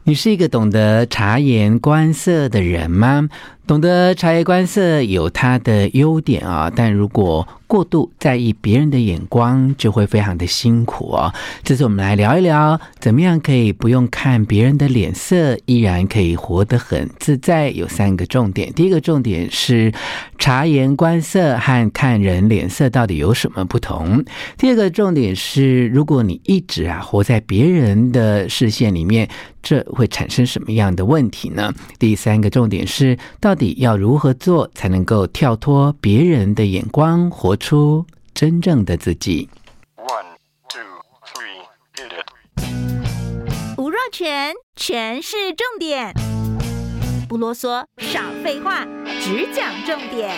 你是一个懂得察言观色的人吗？懂得察言观色有它的优点啊，但如果过度在意别人的眼光，就会非常的辛苦哦。这次我们来聊一聊，怎么样可以不用看别人的脸色，依然可以活得很自在。有3个重点。第一个重点是察言观色和看人脸色到底有什么不同。第二个重点是，如果你一直活在别人的视线里面，这会产生什么样的问题呢？第3个重点是，到底要如何做才能够跳脱别人的眼光，活出真正的自己。 1, 2, 3, hit it。 吴若权，全是重点，不啰嗦，少废话，只讲重点。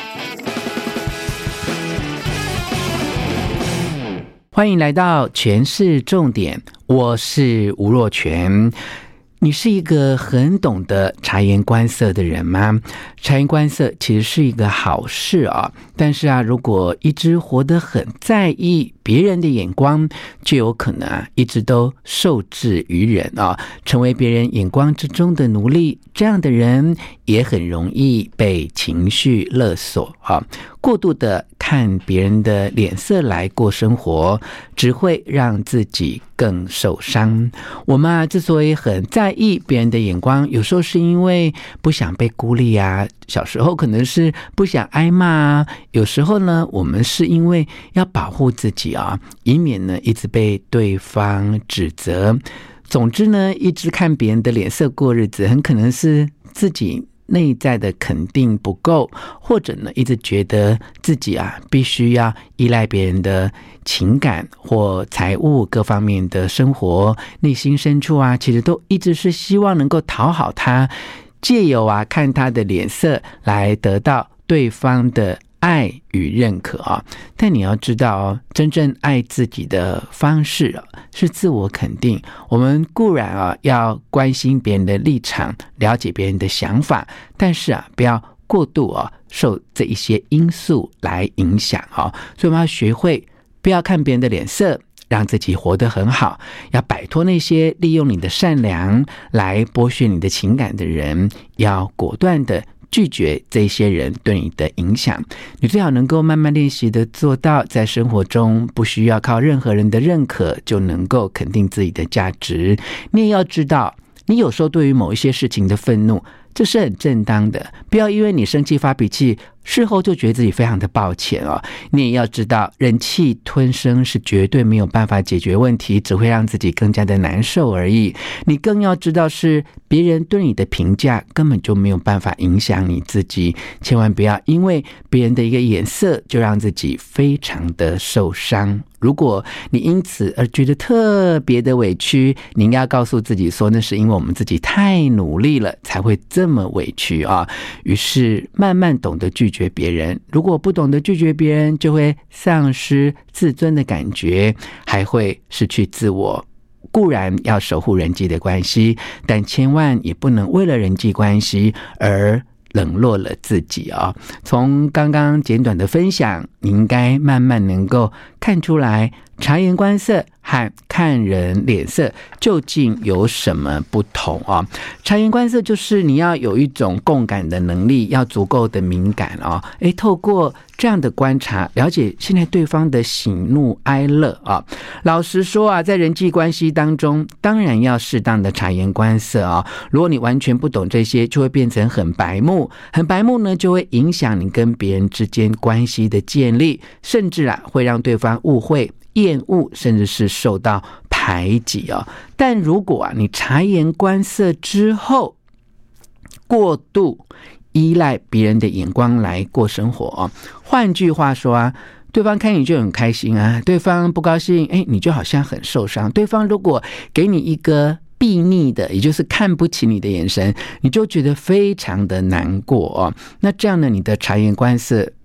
欢迎来到全是重点，我是吴若权。你是一个很懂得察言观色的人吗？察言观色其实是一个好事啊，但是如果一直活得很在意别人的眼光，就有可能一直都受制于人啊，成为别人眼光之中的奴隶。这样的人也很容易被情绪勒索啊。过度的看别人的脸色来过生活，只会让自己更受伤。我们之所以很在意别人的眼光，有时候是因为不想被孤立啊，小时候可能是不想挨骂啊，有时候呢，我们是因为要保护自己啊，以免呢一直被对方指责。总之呢，一直看别人的脸色过日子，很可能是自己内在的肯定不够，或者呢一直觉得自己必须要依赖别人的情感或财务各方面的生活，内心深处其实都一直是希望能够讨好他，借由看他的脸色来得到对方的爱与认可啊。但你要知道真正爱自己的方式是自我肯定。我们固然要关心别人的立场，了解别人的想法，但是不要过度受这一些因素来影响所以我们要学会不要看别人的脸色，让自己活得很好，要摆脱那些利用你的善良来剥削你的情感的人，要果断的拒绝这些人对你的影响。你最好能够慢慢练习的做到，在生活中不需要靠任何人的认可就能够肯定自己的价值。你也要知道，你有时候对于某一些事情的愤怒，这是很正当的，不要因为你生气发脾气，事后就觉得自己非常的抱歉你也要知道，忍气吞声是绝对没有办法解决问题，只会让自己更加的难受而已。你更要知道，是别人对你的评价根本就没有办法影响你自己，千万不要因为别人的一个眼色就让自己非常的受伤。如果你因此而觉得特别的委屈，你应该要告诉自己说，那是因为我们自己太努力了才会这么委屈于是慢慢懂得拒绝别人。如果不懂得拒绝别人，就会丧失自尊的感觉，还会失去自我。固然要守护人际的关系，但千万也不能为了人际关系而冷落了自己从刚刚简短的分享，你应该慢慢能够看出来，察言观色和看人脸色究竟有什么不同察言观色就是你要有一种共感的能力，要足够的敏感透过这样的观察，了解现在对方的喜怒哀乐老实说在人际关系当中，当然要适当的察言观色如果你完全不懂这些，就会变成很白目，很白目呢，就会影响你跟别人之间关系的建立，甚至会让对方误会、厌恶，甚至是受到排挤但如果你察言观色之后，过度依赖别人的眼光来过生活换句话说对方看你就很开心对方不高兴你就好像很受伤。对方如果给你一个避睨的，也就是看不起你的眼神，你就觉得非常的难过那这样呢，你的察言观色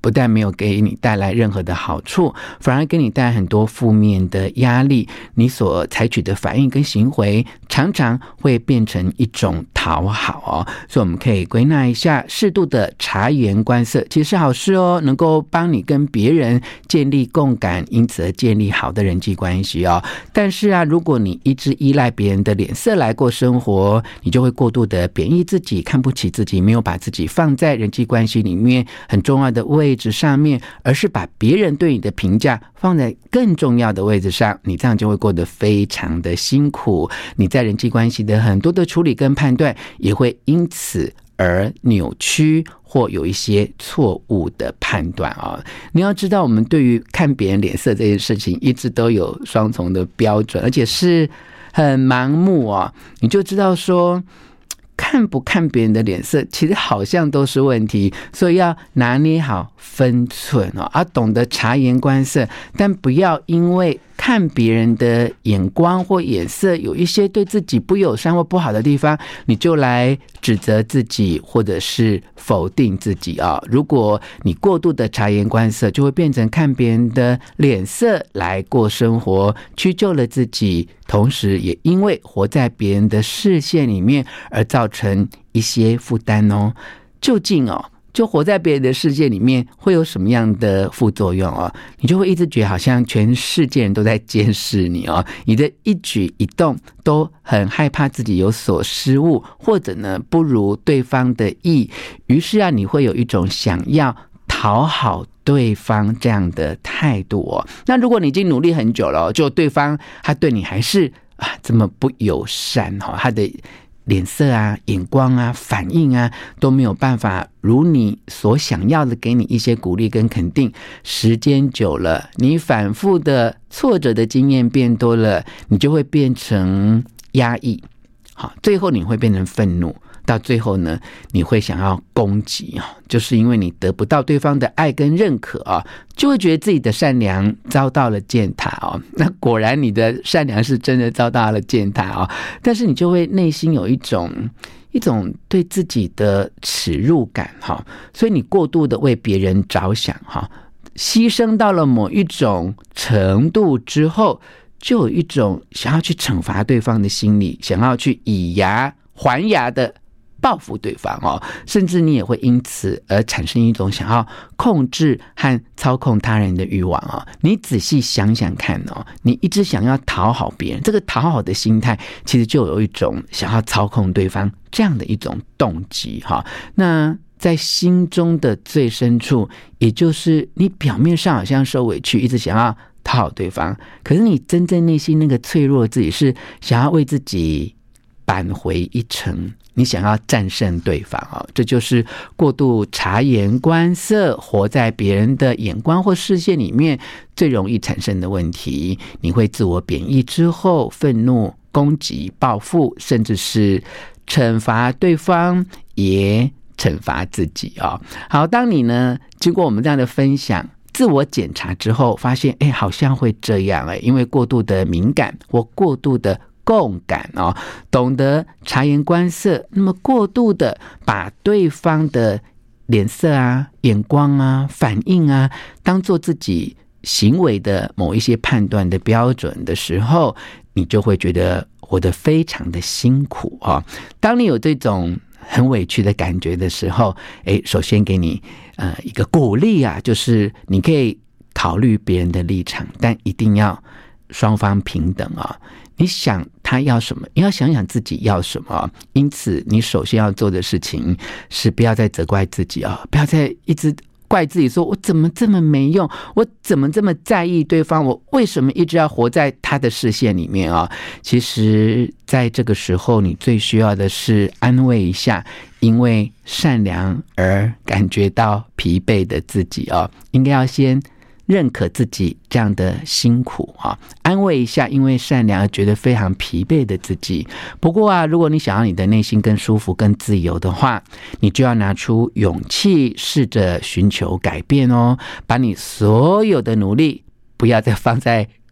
不但没有给你带来任何的好处，反而给你带来很多负面的压力，你所采取的反应跟行为常常会变成一种讨好所以我们可以归纳一下，适度的察言观色其实是好事能够帮你跟别人建立共感，因此而建立好的人际关系但是如果你一直依赖别人的脸色来过生活，你就会过度的贬义自己，看不起自己，没有把自己放在人际关系里面很重要的位置上面，而是把别人对你的评价放在更重要的位置上，你这样就会过得非常的辛苦，你在人际关系的很多的处理跟判断也会因此而扭曲或有一些错误的判断你要知道，我们对于看别人脸色这件事情一直都有双重的标准，而且是很盲目你就知道说看不看别人的脸色其实好像都是问题，所以要拿捏好分寸懂得察言观色，但不要因为看别人的眼光或眼色有一些对自己不友善或不好的地方，你就来指责自己或者是否定自己如果你过度的察言观色，就会变成看别人的脸色来过生活，屈就了自己，同时也因为活在别人的视线里面而造成一些负担究竟就活在别人的世界里面会有什么样的副作用你就会一直觉得好像全世界人都在监视你你的一举一动都很害怕自己有所失误，或者呢不如对方的意，于是你会有一种想要讨好对方这样的态度那如果你已经努力很久了就对方他对你还是这么不友善他的脸色眼光反应都没有办法如你所想要的给你一些鼓励跟肯定，时间久了，你反复的挫折的经验变多了，你就会变成压抑最后你会变成愤怒，到最后呢你会想要攻击就是因为你得不到对方的爱跟认可就会觉得自己的善良遭到了践踏那果然你的善良是真的遭到了践踏但是你就会内心有一种对自己的耻辱感所以你过度的为别人着想牺牲到了某一种程度之后，就有一种想要去惩罚对方的心理，想要去以牙还牙的报复对方甚至你也会因此而产生一种想要控制和操控他人的欲望你仔细想想看你一直想要讨好别人，这个讨好的心态其实就有一种想要操控对方这样的一种动机那在心中的最深处，也就是你表面上好像受委屈，一直想要讨好对方，可是你真正内心那个脆弱的自己是想要为自己扳回一城，你想要战胜对方这就是过度察言观色，活在别人的眼光或视线里面最容易产生的问题。你会自我贬义之后愤怒、攻击、报复，甚至是惩罚对方，也惩罚自己好，当你呢经过我们这样的分享，自我检查之后发现好像会这样因为过度的敏感或过度的共感懂得察言观色，那么过度的把对方的脸色眼光反应当做自己行为的某一些判断的标准的时候，你就会觉得活得非常的辛苦当你有这种很委屈的感觉的时候，首先给你一个鼓励就是你可以考虑别人的立场，但一定要双方平等你想他要什么，你要想想自己要什么因此你首先要做的事情是不要再责怪自己不要再一直怪自己说我怎么这么没用，我怎么这么在意对方，我为什么一直要活在他的视线里面其实在这个时候你最需要的是安慰一下因为善良而感觉到疲惫的自己应该要先认可自己这样的辛苦安慰一下因为善良而觉得非常疲惫的自己。不过如果你想要你的内心更舒服更自由的话，你就要拿出勇气试着寻求改变把你所有的努力不要再放在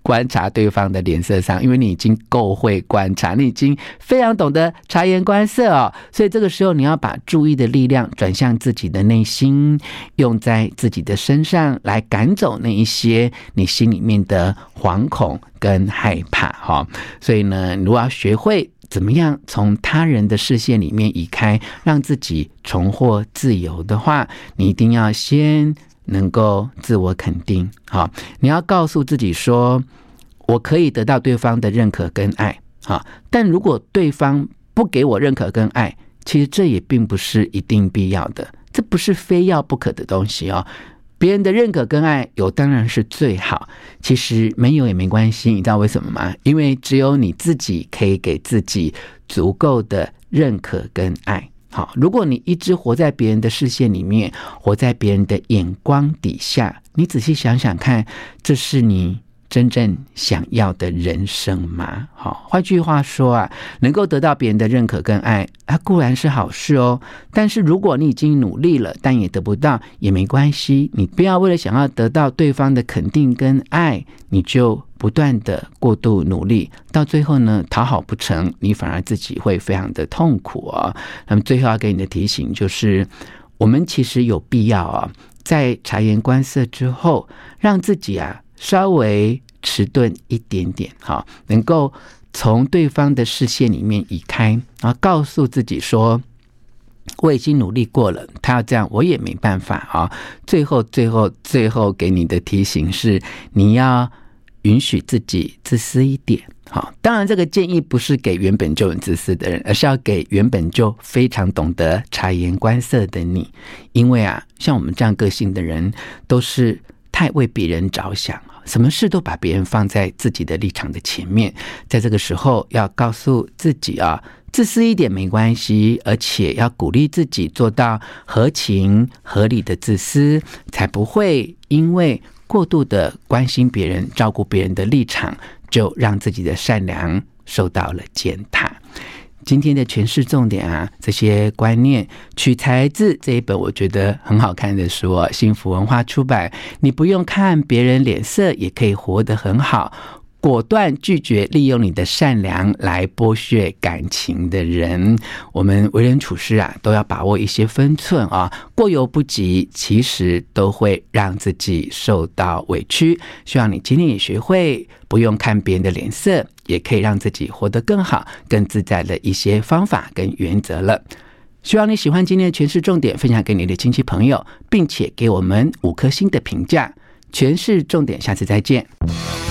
观察对方的脸色上，因为你已经够会观察，你已经非常懂得察言观色哦，所以这个时候你要把注意的力量转向自己的内心，用在自己的身上，来赶走那一些你心里面的惶恐跟害怕所以呢，如果要学会怎么样从他人的视线里面移开，让自己重获自由的话，你一定要先能够自我肯定你要告诉自己说，我可以得到对方的认可跟爱但如果对方不给我认可跟爱，其实这也并不是一定必要的，这不是非要不可的东西别人的认可跟爱有当然是最好，其实没有也没关系，你知道为什么吗？因为只有你自己可以给自己足够的认可跟爱如果你一直活在别人的视线里面，活在别人的眼光底下，你仔细想想看，这是你真正想要的人生吗？换句话说能够得到别人的认可跟爱，它固然是好事但是如果你已经努力了，但也得不到也没关系，你不要为了想要得到对方的肯定跟爱，你就不断的过度努力，到最后呢，讨好不成，你反而自己会非常的痛苦那么最后要给你的提醒就是，我们其实有必要在察言观色之后，让自己稍微迟钝一点点能够从对方的视线里面移开，然后告诉自己说，我已经努力过了，他要这样我也没办法最后给你的提醒是，你要允许自己自私一点当然这个建议不是给原本就很自私的人，而是要给原本就非常懂得察言观色的你，因为像我们这样个性的人都是太为别人着想，什么事都把别人放在自己的立场的前面，在这个时候要告诉自己自私一点没关系，而且要鼓励自己做到合情合理的自私，才不会因为过度的关心别人，照顾别人的立场，就让自己的善良受到了践踏。今天的诠释重点这些观念取材自这一本我觉得很好看的书幸福文化出版，你不用看别人脸色也可以活得很好，果断拒绝利用你的善良来剥削感情的人。我们为人处事都要把握一些分寸过犹不及，其实都会让自己受到委屈。希望你今天也学会不用看别人的脸色，也可以让自己活得更好更自在的一些方法跟原则了。希望你喜欢今天的诠释重点，分享给你的亲戚朋友，并且给我们5颗星的评价。诠释重点，下次再见。